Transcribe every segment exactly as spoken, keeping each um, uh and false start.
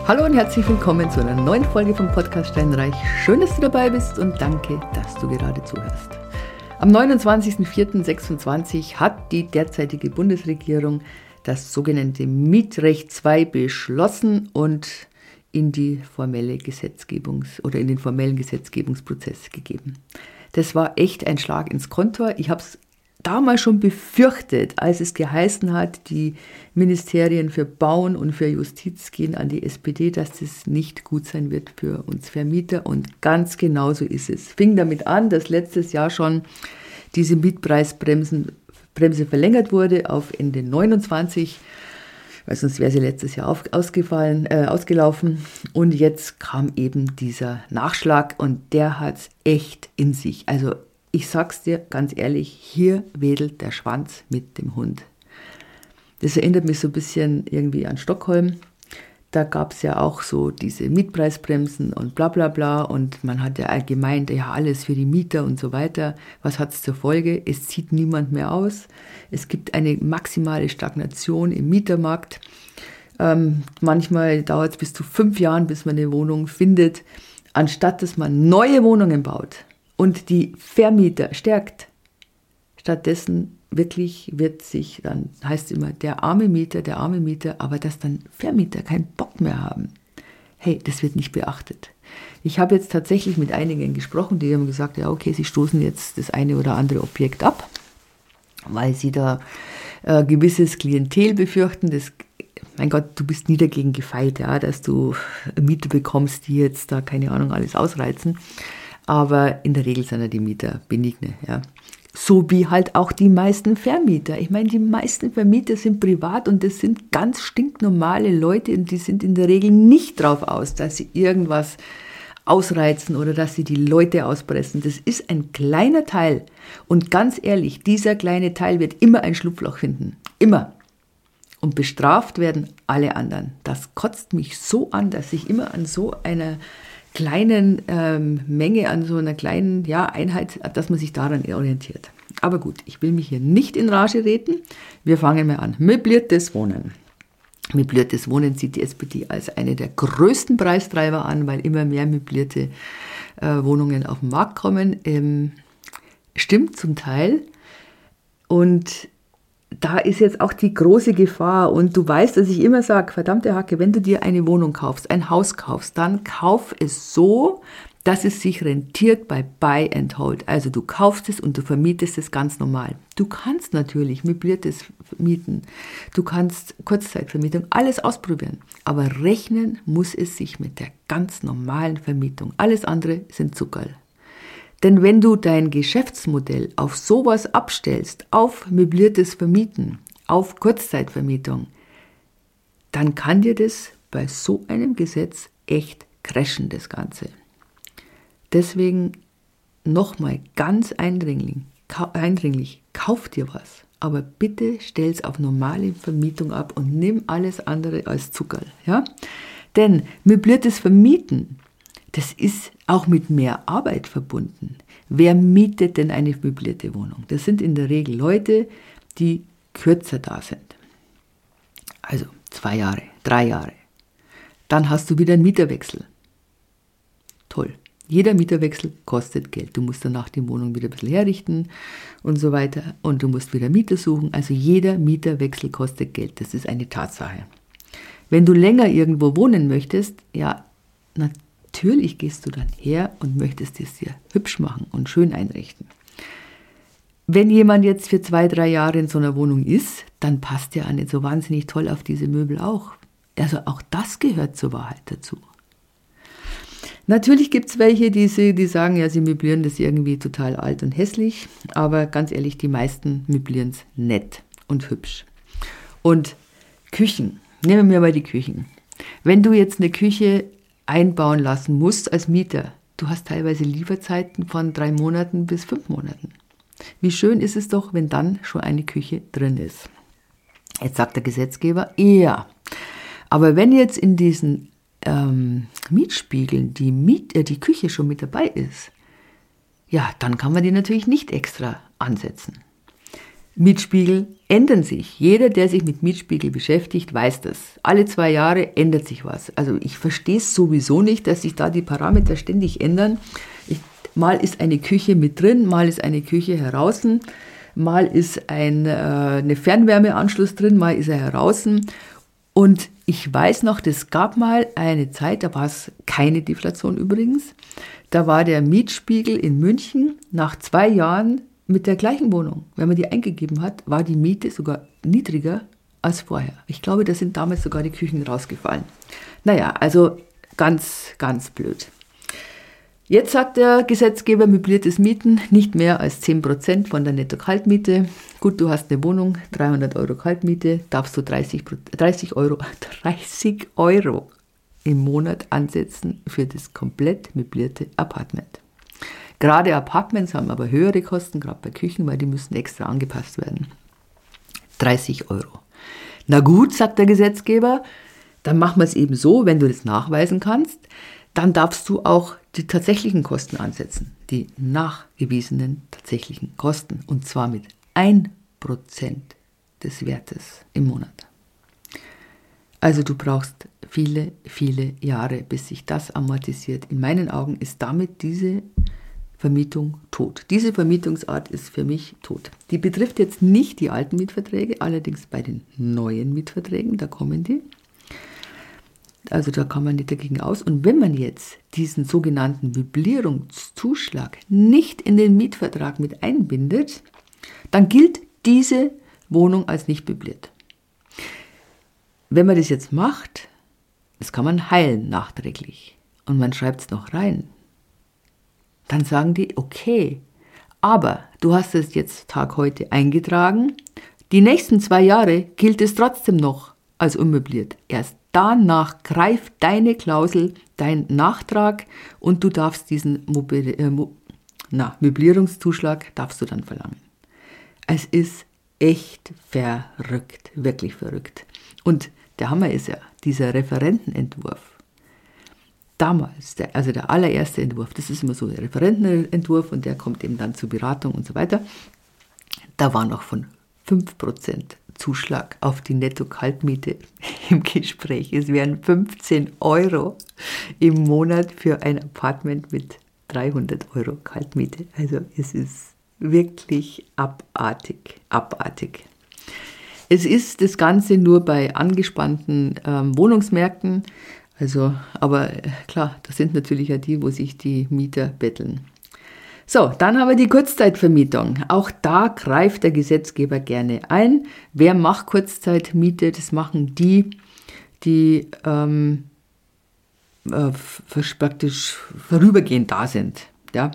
Hallo und herzlich willkommen zu einer neuen Folge vom Podcast Steinreich. Schön, dass du dabei bist und danke, dass du gerade zuhörst. Am neunundzwanzigsten vierten sechsundzwanzig hat die derzeitige Bundesregierung das sogenannte Mietrecht zwei beschlossen und in die formelle Gesetzgebungs- oder in den formellen Gesetzgebungsprozess gegeben. Das war echt ein Schlag ins Kontor. Ich habe es damals schon befürchtet, als es geheißen hat, die Ministerien für Bauen und für Justiz gehen an die S P D, dass das nicht gut sein wird für uns Vermieter. Und ganz genau so ist es. Fing damit an, dass letztes Jahr schon diese Mietpreisbremse Bremse verlängert wurde auf Ende neunundzwanzig, weil sonst wäre sie letztes Jahr auf, ausgefallen, äh, ausgelaufen. Und jetzt kam eben dieser Nachschlag und der hat es echt in sich. Also ich sag's dir ganz ehrlich, hier wedelt der Schwanz mit dem Hund. Das erinnert mich so ein bisschen irgendwie an Stockholm. Da gab es ja auch so diese Mietpreisbremsen und bla bla bla und man hat ja gemeint, ja alles für die Mieter und so weiter. Was hat es zur Folge? Es zieht niemand mehr aus. Es gibt eine maximale Stagnation im Mietermarkt. Ähm, manchmal dauert es bis zu fünf Jahren, bis man eine Wohnung findet, anstatt dass man neue Wohnungen baut und die Vermieter stärkt. Stattdessen wirklich wird sich dann, heißt immer, der arme Mieter, der arme Mieter, aber dass dann Vermieter keinen Bock mehr haben. Hey, das wird nicht beachtet. Ich habe jetzt tatsächlich mit einigen gesprochen, die haben gesagt, ja okay, sie stoßen jetzt das eine oder andere Objekt ab, weil sie da äh, gewisses Klientel befürchten. Das, mein Gott, du bist nie dagegen gefeit, ja, dass du Mieter bekommst, die jetzt da, keine Ahnung, alles ausreizen. Aber in der Regel sind ja die Mieter benigne, ja. So wie halt auch die meisten Vermieter. Ich meine, die meisten Vermieter sind privat und das sind ganz stinknormale Leute und die sind in der Regel nicht drauf aus, dass sie irgendwas ausreizen oder dass sie die Leute auspressen. Das ist ein kleiner Teil. Und ganz ehrlich, dieser kleine Teil wird immer ein Schlupfloch finden. Immer. Und bestraft werden alle anderen. Das kotzt mich so an, dass ich immer an so einer kleinen ähm, Menge, an so einer kleinen ja, Einheit, dass man sich daran orientiert. Aber gut, ich will mich hier nicht in Rage reden. Wir fangen mal an. Möbliertes Wohnen. Möbliertes Wohnen sieht die S P D als eine der größten Preistreiber an, weil immer mehr möblierte äh, Wohnungen auf den Markt kommen. Ähm, stimmt zum Teil. Und da ist jetzt auch die große Gefahr und du weißt, dass ich immer sage, verdammte Hacke, wenn du dir eine Wohnung kaufst, ein Haus kaufst, dann kauf es so, dass es sich rentiert bei Buy and Hold. Also du kaufst es und du vermietest es ganz normal. Du kannst natürlich möbliertes mieten, du kannst Kurzzeitvermietung, alles ausprobieren, aber rechnen muss es sich mit der ganz normalen Vermietung. Alles andere sind Zuckerl. Denn wenn du dein Geschäftsmodell auf sowas abstellst, auf möbliertes Vermieten, auf Kurzzeitvermietung, dann kann dir das bei so einem Gesetz echt crashen, das Ganze. Deswegen nochmal ganz eindringlich, eindringlich, kauf dir was, aber bitte stell es auf normale Vermietung ab und nimm alles andere als Zuckerl. Ja? Denn möbliertes Vermieten, das ist auch mit mehr Arbeit verbunden. Wer mietet denn eine möblierte Wohnung? Das sind in der Regel Leute, die kürzer da sind. Also zwei Jahre, drei Jahre. Dann hast du wieder einen Mieterwechsel. Toll. Jeder Mieterwechsel kostet Geld. Du musst danach die Wohnung wieder ein bisschen herrichten und so weiter. Und du musst wieder Mieter suchen. Also jeder Mieterwechsel kostet Geld. Das ist eine Tatsache. Wenn du länger irgendwo wohnen möchtest, ja, natürlich. Natürlich gehst du dann her und möchtest es dir hübsch machen und schön einrichten. Wenn jemand jetzt für zwei, drei Jahre in so einer Wohnung ist, dann passt der auch nicht so wahnsinnig toll auf diese Möbel auch. Also auch das gehört zur Wahrheit dazu. Natürlich gibt es welche, die, die sagen, ja, sie möblieren das irgendwie total alt und hässlich, aber ganz ehrlich, die meisten möblieren es nett und hübsch. Und Küchen, nehmen wir mal die Küchen. Wenn du jetzt eine Küche einbauen lassen musst als Mieter. Du hast teilweise Lieferzeiten von drei Monaten bis fünf Monaten. Wie schön ist es doch, wenn dann schon eine Küche drin ist. Jetzt sagt der Gesetzgeber, ja, aber wenn jetzt in diesen ähm, Mietspiegeln die, Miet, äh, die Küche schon mit dabei ist, ja, dann kann man die natürlich nicht extra ansetzen. Mietspiegel ändern sich. Jeder, der sich mit Mietspiegel beschäftigt, weiß das. Alle zwei Jahre ändert sich was. Also ich verstehe es sowieso nicht, dass sich da die Parameter ständig ändern. Ich, mal ist eine Küche mit drin, mal ist eine Küche heraus, mal ist ein äh, eine Fernwärmeanschluss drin, mal ist er heraus. Und ich weiß noch, das gab mal eine Zeit, da war es keine Deflation übrigens. Da war der Mietspiegel in München nach zwei Jahren mit der gleichen Wohnung. Wenn man die eingegeben hat, war die Miete sogar niedriger als vorher. Ich glaube, da sind damals sogar die Küchen rausgefallen. Naja, also ganz, ganz blöd. Jetzt sagt der Gesetzgeber, möbliertes Mieten nicht mehr als zehn Prozent von der Netto-Kaltmiete. Gut, du hast eine Wohnung, dreihundert Euro Kaltmiete, darfst du dreißig Euro, dreißig Euro im Monat ansetzen für das komplett möblierte Apartment. Gerade Apartments haben aber höhere Kosten, gerade bei Küchen, weil die müssen extra angepasst werden. dreißig Euro. Na gut, sagt der Gesetzgeber, dann machen wir es eben so, wenn du das nachweisen kannst, dann darfst du auch die tatsächlichen Kosten ansetzen, die nachgewiesenen tatsächlichen Kosten, und zwar mit ein Prozent des Wertes im Monat. Also du brauchst viele, viele Jahre, bis sich das amortisiert. In meinen Augen ist damit diese Vermietung tot. Diese Vermietungsart ist für mich tot. Die betrifft jetzt nicht die alten Mietverträge, allerdings bei den neuen Mietverträgen, da kommen die. Also da kann man nicht dagegen aus. Und wenn man jetzt diesen sogenannten Möblierungszuschlag nicht in den Mietvertrag mit einbindet, dann gilt diese Wohnung als nicht möbliert. Wenn man das jetzt macht, das kann man heilen nachträglich und man schreibt es noch rein, dann sagen die, okay, aber du hast es jetzt Tag heute eingetragen, die nächsten zwei Jahre gilt es trotzdem noch als unmöbliert. Erst danach greift deine Klausel, dein Nachtrag und du darfst diesen Mobil- äh, Mo- na, Möblierungszuschlag darfst du dann verlangen. Es ist echt verrückt, wirklich verrückt. Und der Hammer ist ja, dieser Referentenentwurf, damals, der, also der allererste Entwurf, das ist immer so der Referentenentwurf und der kommt eben dann zur Beratung und so weiter, da war noch von fünf Prozent Zuschlag auf die Netto-Kaltmiete im Gespräch. Es wären fünfzehn Euro im Monat für ein Apartment mit dreihundert Euro Kaltmiete. Also es ist wirklich abartig, abartig. Es ist das Ganze nur bei angespannten ähm, Wohnungsmärkten, also, aber äh, klar, das sind natürlich ja die, wo sich die Mieter betteln. So, dann haben wir die Kurzzeitvermietung. Auch da greift der Gesetzgeber gerne ein. Wer macht Kurzzeitmiete? Das machen die, die ähm, äh, praktisch vorübergehend da sind. Ja?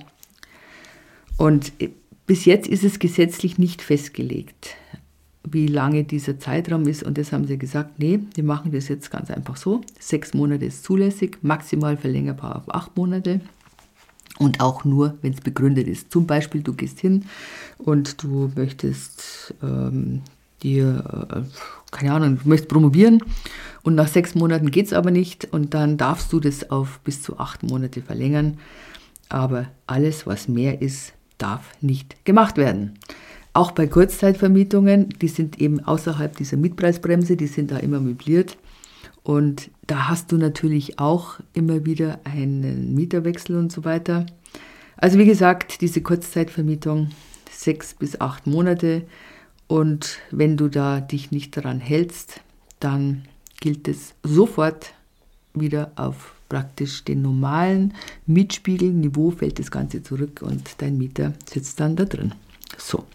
Und bis jetzt ist es gesetzlich nicht festgelegt, wie lange dieser Zeitraum ist. Und das haben sie gesagt, nee, wir machen das jetzt ganz einfach so. Sechs Monate ist zulässig, maximal verlängerbar auf acht Monate. Und auch nur, wenn es begründet ist. Zum Beispiel, du gehst hin und du möchtest ähm, dir, äh, keine Ahnung, du möchtest promovieren und nach sechs Monaten geht es aber nicht und dann darfst du das auf bis zu acht Monate verlängern. Aber alles, was mehr ist, darf nicht gemacht werden. Auch bei Kurzzeitvermietungen, die sind eben außerhalb dieser Mietpreisbremse, die sind da immer möbliert. Und da hast du natürlich auch immer wieder einen Mieterwechsel und so weiter. Also wie gesagt, diese Kurzzeitvermietung, sechs bis acht Monate. Und wenn du da dich nicht daran hältst, dann gilt es sofort wieder auf praktisch den normalen Mietspiegelniveau, fällt das Ganze zurück und dein Mieter sitzt dann da drin. So.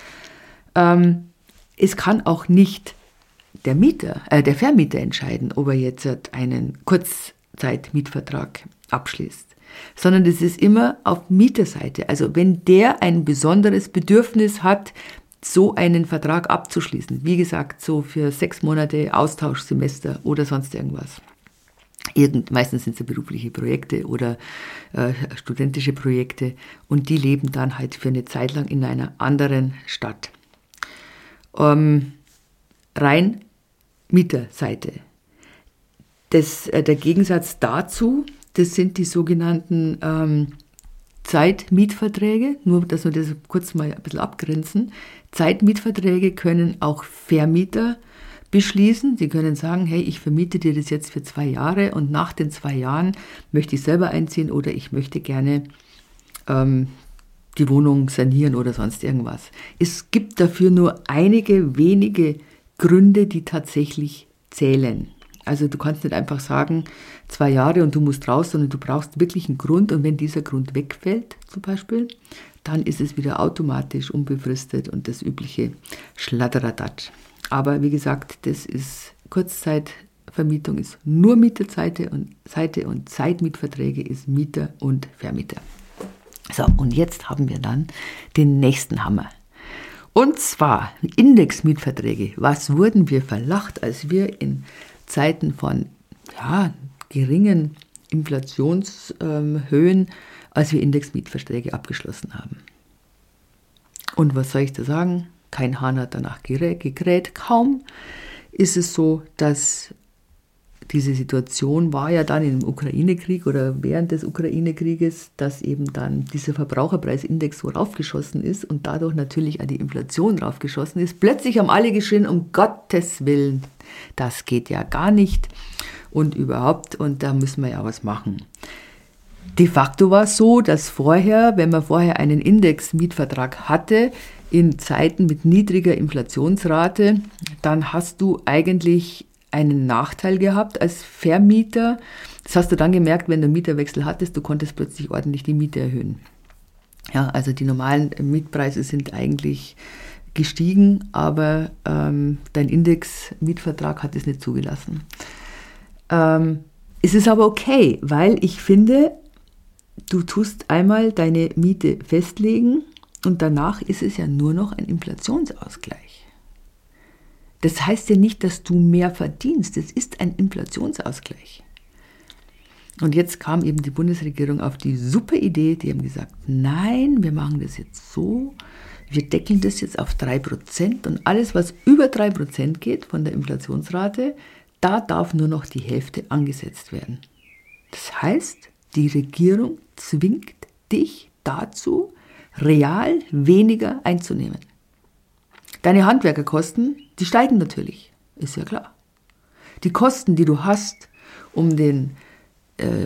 Ähm, es kann auch nicht der Mieter, äh, der Vermieter entscheiden, ob er jetzt einen Kurzzeitmietvertrag abschließt, sondern das ist immer auf Mieterseite. Also wenn der ein besonderes Bedürfnis hat, so einen Vertrag abzuschließen, wie gesagt, so für sechs Monate Austauschsemester oder sonst irgendwas. Irgend, meistens sind es ja berufliche Projekte oder äh, studentische Projekte und die leben dann halt für eine Zeit lang in einer anderen Stadt. Ähm, rein Mieterseite. Das, äh, der Gegensatz dazu, das sind die sogenannten ähm, Zeitmietverträge, nur dass wir das kurz mal ein bisschen abgrenzen. Zeitmietverträge können auch Vermieter beschließen. Sie können sagen, hey, ich vermiete dir das jetzt für zwei Jahre und nach den zwei Jahren möchte ich selber einziehen oder ich möchte gerne ähm, die Wohnung sanieren oder sonst irgendwas. Es gibt dafür nur einige wenige Gründe, die tatsächlich zählen. Also du kannst nicht einfach sagen, zwei Jahre und du musst raus, sondern du brauchst wirklich einen Grund. Und wenn dieser Grund wegfällt, zum Beispiel, dann ist es wieder automatisch unbefristet und das übliche Schladderadatsch. Aber wie gesagt, das ist Kurzzeitvermietung, ist nur Mieterseite und Seite und Zeitmietverträge ist Mieter und Vermieter. So, und jetzt haben wir dann den nächsten Hammer. Und zwar Indexmietverträge. Was wurden wir verlacht, als wir in Zeiten von ja, geringen Inflationshöhen, als wir Indexmietverträge abgeschlossen haben. Und was soll ich da sagen? Kein Hahn hat danach gekräht. Kaum ist es so, dass diese Situation war ja dann im Ukraine-Krieg oder während des Ukraine-Krieges, dass eben dann dieser Verbraucherpreisindex so raufgeschossen ist und dadurch natürlich auch die Inflation raufgeschossen ist. Plötzlich haben alle geschrien, um Gottes Willen, das geht ja gar nicht und überhaupt und da müssen wir ja was machen. De facto war es so, dass vorher, wenn man vorher einen Index-Mietvertrag hatte, in Zeiten mit niedriger Inflationsrate, dann hast du eigentlich einen Nachteil gehabt als Vermieter. Das hast du dann gemerkt, wenn du einen Mieterwechsel hattest, du konntest plötzlich ordentlich die Miete erhöhen. Ja, also die normalen Mietpreise sind eigentlich gestiegen, aber ähm, dein Index-Mietvertrag hat es nicht zugelassen. Ähm, es ist aber okay, weil ich finde, du tust einmal deine Miete festlegen und danach ist es ja nur noch ein Inflationsausgleich. Das heißt ja nicht, dass du mehr verdienst. Es ist ein Inflationsausgleich. Und jetzt kam eben die Bundesregierung auf die super Idee, die haben gesagt, nein, wir machen das jetzt so, wir deckeln das jetzt auf drei Prozent und alles, was über drei Prozent geht von der Inflationsrate, da darf nur noch die Hälfte angesetzt werden. Das heißt, die Regierung zwingt dich dazu, real weniger einzunehmen. Deine Handwerkerkosten, die steigen natürlich, ist ja klar. Die Kosten, die du hast, um den, äh,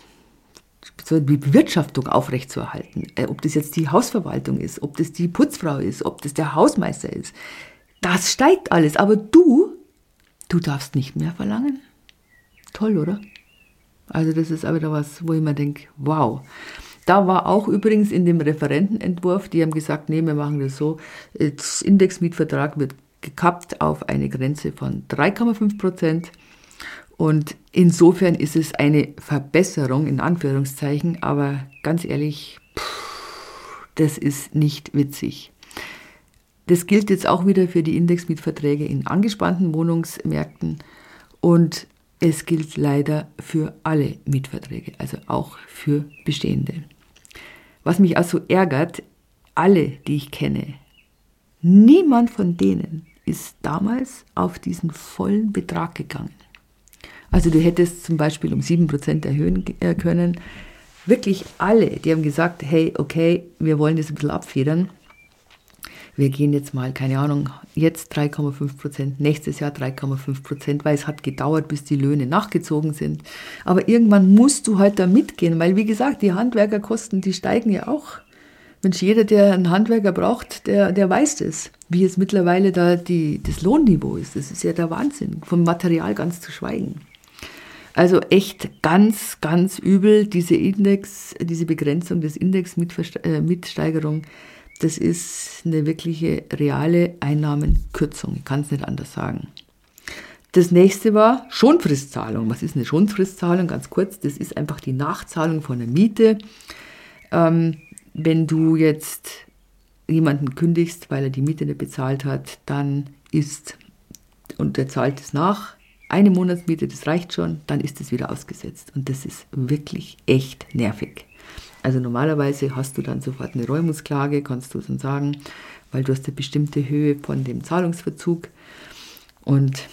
die Bewirtschaftung aufrechtzuerhalten, äh, ob das jetzt die Hausverwaltung ist, ob das die Putzfrau ist, ob das der Hausmeister ist, das steigt alles. Aber du, du darfst nicht mehr verlangen. Toll, oder? Also das ist aber wieder was, wo ich mir denke, wow. Da war auch übrigens in dem Referentenentwurf, die haben gesagt, nee, wir machen das so, das Indexmietvertrag wird gekappt auf eine Grenze von drei Komma fünf Prozent und insofern ist es eine Verbesserung, in Anführungszeichen, aber ganz ehrlich, pff, das ist nicht witzig. Das gilt jetzt auch wieder für die Indexmietverträge in angespannten Wohnungsmärkten und es gilt leider für alle Mietverträge, also auch für bestehende. Was mich auch so ärgert, alle, die ich kenne, niemand von denen ist damals auf diesen vollen Betrag gegangen. Also du hättest zum Beispiel um sieben Prozent erhöhen können. Wirklich alle, die haben gesagt, hey, okay, wir wollen das ein bisschen abfedern. Wir gehen jetzt mal, keine Ahnung, jetzt drei Komma fünf Prozent, nächstes Jahr drei Komma fünf Prozent, weil es hat gedauert, bis die Löhne nachgezogen sind. Aber irgendwann musst du halt da mitgehen, weil wie gesagt, die Handwerkerkosten, die steigen ja auch. Mensch, jeder, der einen Handwerker braucht, der, der weiß das, wie es mittlerweile da die, das Lohnniveau ist. Das ist ja der Wahnsinn, vom Material ganz zu schweigen. Also echt ganz, ganz übel, diese Index, diese Begrenzung des Index-Mietsteigerung. Das ist eine wirkliche reale Einnahmenkürzung. Ich kann es nicht anders sagen. Das nächste war Schonfristzahlung. Was ist eine Schonfristzahlung? Ganz kurz, das ist einfach die Nachzahlung von der Miete. Ähm, wenn du jetzt jemanden kündigst, weil er die Miete nicht bezahlt hat, dann ist, und er zahlt es nach, eine Monatsmiete, das reicht schon, dann ist es wieder ausgesetzt. Und das ist wirklich echt nervig. Also normalerweise hast du dann sofort eine Räumungsklage, kannst du dann sagen, weil du hast eine bestimmte Höhe von dem Zahlungsverzug und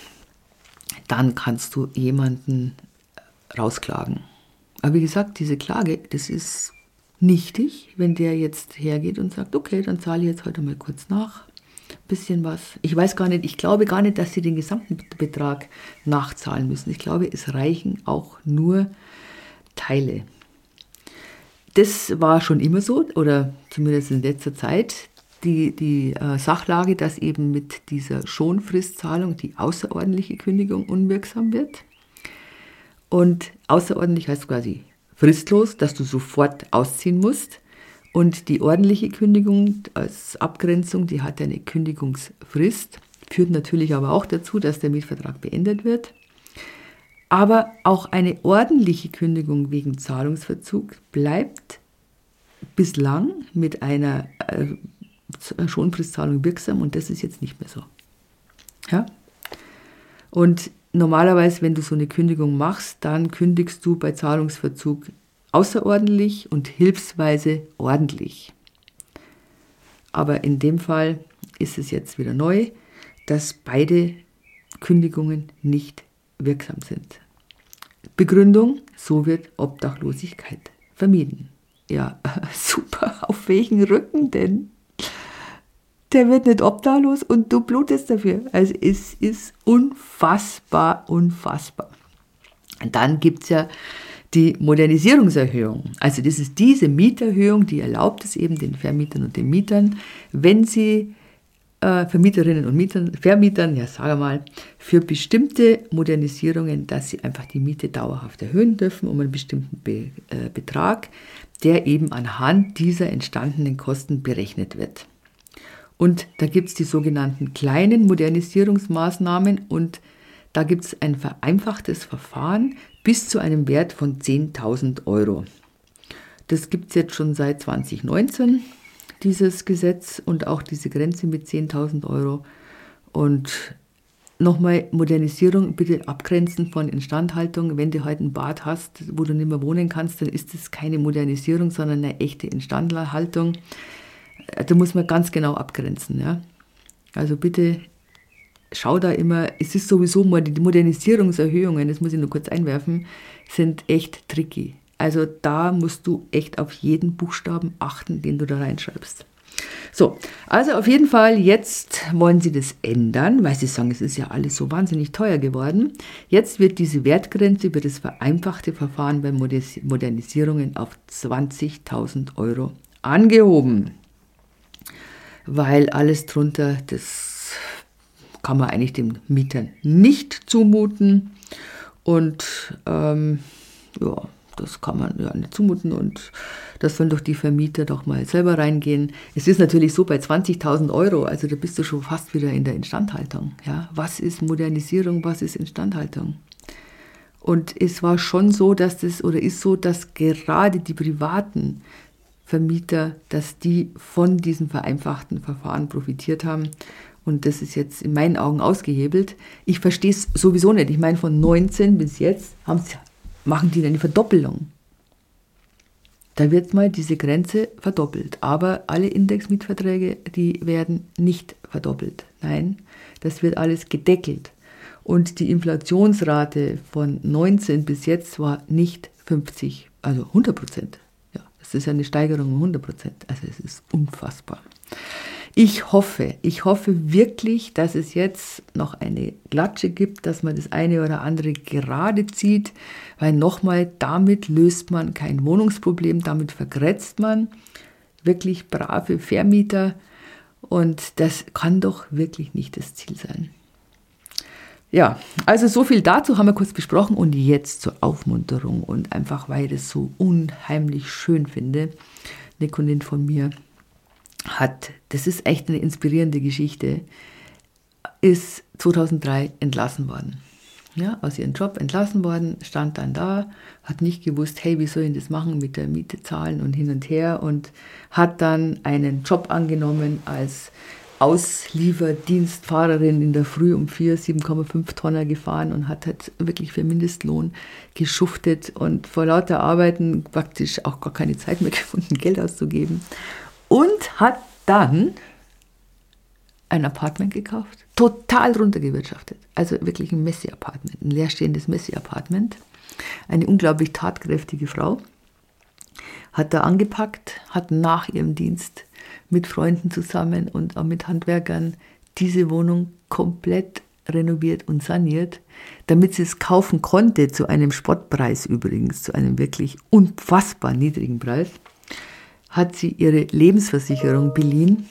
dann kannst du jemanden rausklagen. Aber wie gesagt, diese Klage, das ist nichtig, wenn der jetzt hergeht und sagt, okay, dann zahle ich jetzt heute mal kurz nach. Bisschen was. Ich weiß gar nicht, ich glaube gar nicht, dass sie den gesamten Betrag nachzahlen müssen. Ich glaube, es reichen auch nur Teile. Das war schon immer so, oder zumindest in letzter Zeit, die, die äh, Sachlage, dass eben mit dieser Schonfristzahlung die außerordentliche Kündigung unwirksam wird. Und außerordentlich heißt quasi fristlos, dass du sofort ausziehen musst. Und die ordentliche Kündigung als Abgrenzung, die hat eine Kündigungsfrist, führt natürlich aber auch dazu, dass der Mietvertrag beendet wird. Aber auch eine ordentliche Kündigung wegen Zahlungsverzug bleibt bislang mit einer äh, Schonfristzahlung wirksam und das ist jetzt nicht mehr so. Ja? Und normalerweise, wenn du so eine Kündigung machst, dann kündigst du bei Zahlungsverzug außerordentlich und hilfsweise ordentlich. Aber in dem Fall ist es jetzt wieder neu, dass beide Kündigungen nicht wirksam sind. Begründung, so wird Obdachlosigkeit vermieden. Ja, super, auf welchen Rücken denn? Der wird nicht obdachlos und du blutest dafür. Also es ist unfassbar, unfassbar. Und dann gibt es ja die Modernisierungserhöhung. Also das ist diese Mieterhöhung, die erlaubt es eben den Vermietern und den Mietern, wenn sie äh, Vermieterinnen und Mietern, Vermietern, ja sage mal, für bestimmte Modernisierungen, dass sie einfach die Miete dauerhaft erhöhen dürfen um einen bestimmten Be- äh, Betrag, der eben anhand dieser entstandenen Kosten berechnet wird. Und da gibt es die sogenannten kleinen Modernisierungsmaßnahmen und da gibt es ein vereinfachtes Verfahren bis zu einem Wert von zehntausend Euro. Das gibt es jetzt schon seit zwanzig neunzehn, dieses Gesetz und auch diese Grenze mit zehntausend Euro. Und nochmal Modernisierung bitte abgrenzen von Instandhaltung. Wenn du halt ein Bad hast, wo du nicht mehr wohnen kannst, dann ist das keine Modernisierung, sondern eine echte Instandhaltung. Da muss man ganz genau abgrenzen. Ja? Also bitte schau da immer, es ist sowieso mal die Modernisierungserhöhungen, das muss ich nur kurz einwerfen, sind echt tricky. Also da musst du echt auf jeden Buchstaben achten, den du da reinschreibst. So, also auf jeden Fall, jetzt wollen sie das ändern, weil sie sagen, es ist ja alles so wahnsinnig teuer geworden. Jetzt wird diese Wertgrenze über das vereinfachte Verfahren bei Modernisierungen auf zwanzigtausend Euro angehoben. Weil alles drunter, das kann man eigentlich den Mietern nicht zumuten und ähm, ja, das kann man ja nicht zumuten und das sollen doch die Vermieter doch mal selber reingehen. Es ist natürlich so, bei zwanzigtausend Euro, also da bist du schon fast wieder in der Instandhaltung. Ja? Was ist Modernisierung, was ist Instandhaltung? Und es war schon so, dass das, oder ist so, dass gerade die privaten Vermieter, dass die von diesem vereinfachten Verfahren profitiert haben. Und das ist jetzt in meinen Augen ausgehebelt. Ich verstehe es sowieso nicht. Ich meine, von neunzehn bis jetzt machen die eine Verdoppelung. Da wird mal diese Grenze verdoppelt. Aber alle Indexmietverträge, die werden nicht verdoppelt. Nein, das wird alles gedeckelt. Und die Inflationsrate von neunzehn bis jetzt war nicht fünfzig, also hundert Prozent. Ja, das ist eine Steigerung um hundert Prozent. Also es ist unfassbar. Ich hoffe, ich hoffe wirklich, dass es jetzt noch eine Glatsche gibt, dass man das eine oder andere gerade zieht, weil nochmal, damit löst man kein Wohnungsproblem, damit vergrätzt man wirklich brave Vermieter und das kann doch wirklich nicht das Ziel sein. Ja, also so viel dazu haben wir kurz besprochen und jetzt zur Aufmunterung und einfach, weil ich das so unheimlich schön finde, eine Kundin von mir hat, das ist echt eine inspirierende Geschichte, ist zweitausenddrei entlassen worden. Ja, aus ihrem Job entlassen worden, stand dann da, hat nicht gewusst, hey, wie soll ich das machen mit der Miete zahlen und hin und her und hat dann einen Job angenommen als Auslieferdienstfahrerin in der Früh um vier, sieben Komma fünf Tonner gefahren und hat halt wirklich für Mindestlohn geschuftet und vor lauter Arbeiten praktisch auch gar keine Zeit mehr gefunden, Geld auszugeben. Und hat dann ein Apartment gekauft, total runtergewirtschaftet. Also wirklich ein Messi-Apartment, ein leerstehendes Messi-Apartment. Eine unglaublich tatkräftige Frau. hat da angepackt, hat nach ihrem Dienst mit Freunden zusammen und auch mit Handwerkern diese Wohnung komplett renoviert und saniert, damit sie es kaufen konnte, zu einem Spottpreis übrigens, zu einem wirklich unfassbar niedrigen Preis, hat sie ihre Lebensversicherung beliehen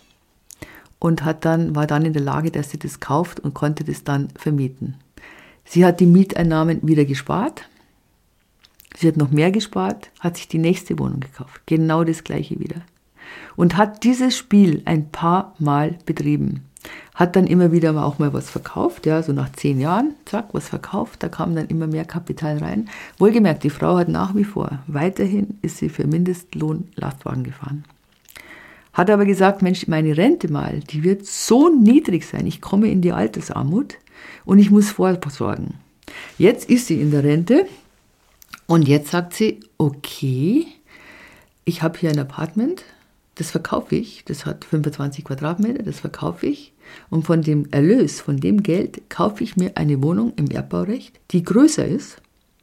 und hat dann, war dann in der Lage, dass sie das kauft und konnte das dann vermieten. Sie hat die Mieteinnahmen wieder gespart, sie hat noch mehr gespart, hat sich die nächste Wohnung gekauft, genau das gleiche wieder. Und hat dieses Spiel ein paar Mal betrieben. Hat dann immer wieder auch mal was verkauft, ja, so nach zehn Jahren, zack, was verkauft, da kam dann immer mehr Kapital rein. Wohlgemerkt, die Frau hat nach wie vor, weiterhin ist sie für Mindestlohn Lastwagen gefahren. Hat aber gesagt, Mensch, meine Rente mal, die wird so niedrig sein, ich komme in die Altersarmut und ich muss vorsorgen. Jetzt ist sie in der Rente und jetzt sagt sie, okay, ich habe hier ein Apartment, das verkaufe ich, das hat fünfundzwanzig Quadratmeter, das verkaufe ich und von dem Erlös, von dem Geld kaufe ich mir eine Wohnung im Erbbaurecht, die größer ist.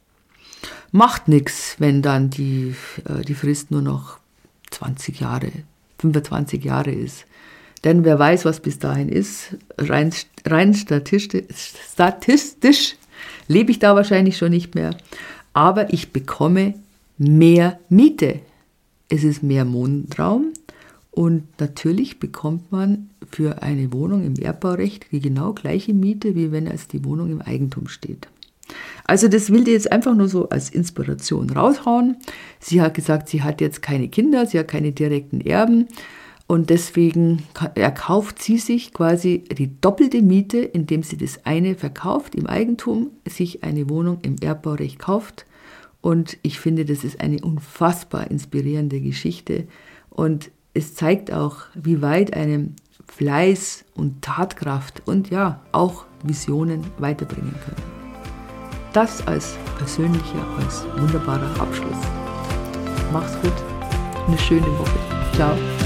Macht nichts, wenn dann die, die Frist nur noch zwanzig Jahre, fünfundzwanzig Jahre ist. Denn wer weiß, was bis dahin ist, rein, rein statistisch, statistisch lebe ich da wahrscheinlich schon nicht mehr, aber ich bekomme mehr Miete. Es ist mehr Wohnraum und natürlich bekommt man für eine Wohnung im Erbbaurecht die genau gleiche Miete, wie wenn als die Wohnung im Eigentum steht. Also das will die jetzt einfach nur so als Inspiration raushauen. Sie hat gesagt, sie hat jetzt keine Kinder, sie hat keine direkten Erben und deswegen erkauft sie sich quasi die doppelte Miete, indem sie das eine verkauft im Eigentum, sich eine Wohnung im Erbbaurecht kauft. Und ich finde, das ist eine unfassbar inspirierende Geschichte und es zeigt auch, wie weit einem Fleiß und Tatkraft und ja, auch Visionen weiterbringen können. Das als persönlicher, als wunderbarer Abschluss. Mach's gut, eine schöne Woche. Ciao.